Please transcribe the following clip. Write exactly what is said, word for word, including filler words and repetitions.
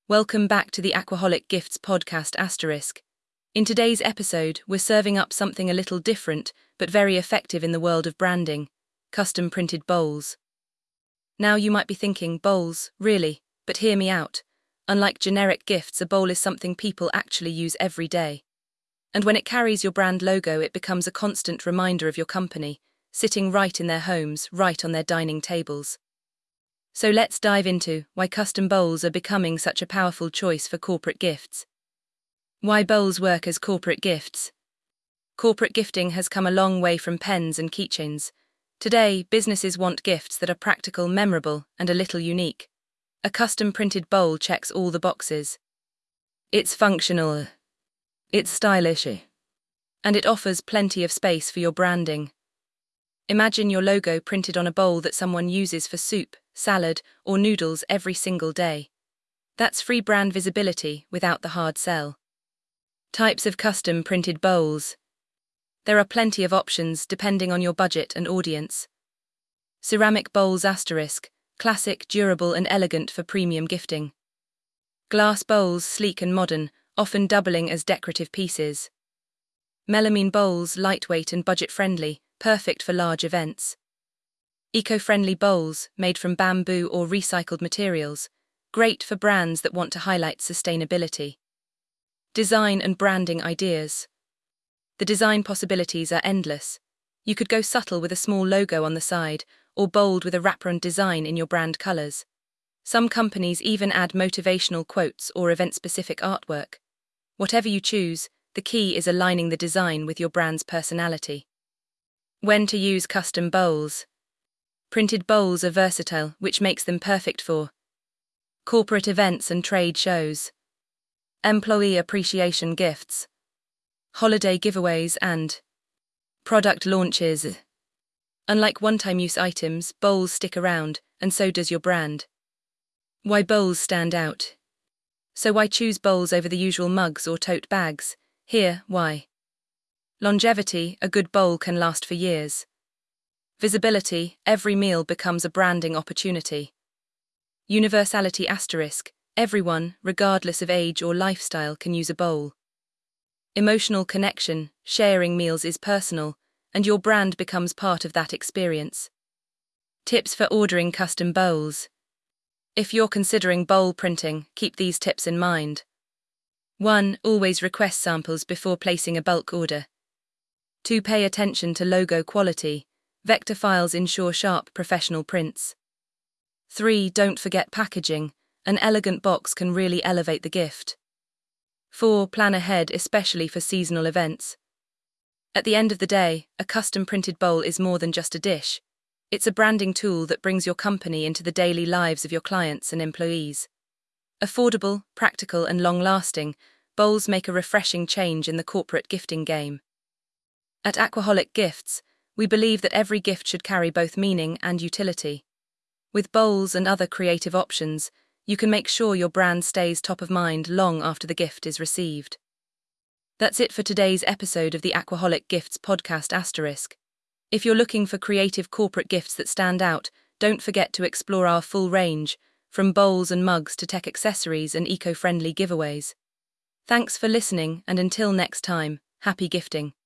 Welcome back to the Aquaholic Gifts podcast asterisk. In today's episode, we're serving up something a little different, but very effective in the world of branding: custom printed bowls. Now you might be thinking, bowls, really? But hear me out. Unlike generic gifts, a bowl is something people actually use every day. And when it carries your brand logo, it becomes a constant reminder of your company, sitting right in their homes, right on their dining tables. So let's dive into why custom bowls are becoming such a powerful choice for corporate gifts. Why bowls work as corporate gifts. Corporate gifting has come a long way from pens and keychains. Today, businesses want gifts that are practical, memorable, and a little unique. A custom printed bowl checks all the boxes. It's functional, it's stylish, and it offers plenty of space for your branding. Imagine your logo printed on a bowl that someone uses for soup, salad, or noodles every single day. That's free brand visibility without the hard sell. Types of custom printed bowls. There are plenty of options depending on your budget and audience. Ceramic bowls asterisk, classic, durable and elegant for premium gifting. Glass bowls, sleek and modern, often doubling as decorative pieces. Melamine bowls, lightweight and budget-friendly, perfect for large events. Eco-friendly bowls, made from bamboo or recycled materials, great for brands that want to highlight sustainability. Design and branding ideas. The design possibilities are endless. You could go subtle with a small logo on the side, or bold with a wraparound design in your brand colors. Some companies even add motivational quotes or event-specific artwork. Whatever you choose, the key is aligning the design with your brand's personality. When to use custom bowls. Printed bowls are versatile, which makes them perfect for corporate events and trade shows, employee appreciation gifts, holiday giveaways, and product launches. Unlike one-time use items, bowls stick around, and so does your brand. Why bowls stand out. So why choose bowls over the usual mugs or tote bags? Here, why. Longevity, a good bowl can last for years. Visibility, every meal becomes a branding opportunity. Universality asterisk, everyone, regardless of age or lifestyle, can use a bowl. Emotional connection, sharing meals is personal, and your brand becomes part of that experience. Tips for ordering custom bowls. If you're considering bowl printing, keep these tips in mind. one. Always request samples before placing a bulk order. two. Pay attention to logo quality. Vector files ensure sharp, professional prints. three. Don't forget packaging. An elegant box can really elevate the gift. four. Plan ahead, especially for seasonal events. At the end of the day, a custom printed bowl is more than just a dish. It's a branding tool that brings your company into the daily lives of your clients and employees. Affordable, practical, and long-lasting, bowls make a refreshing change in the corporate gifting game. At Aquaholic Gifts, we believe that every gift should carry both meaning and utility. With bowls and other creative options, you can make sure your brand stays top of mind long after the gift is received. That's it for today's episode of the Aquaholic Gifts podcast asterisk. If you're looking for creative corporate gifts that stand out, don't forget to explore our full range, from bowls and mugs to tech accessories and eco-friendly giveaways. Thanks for listening, and until next time, happy gifting.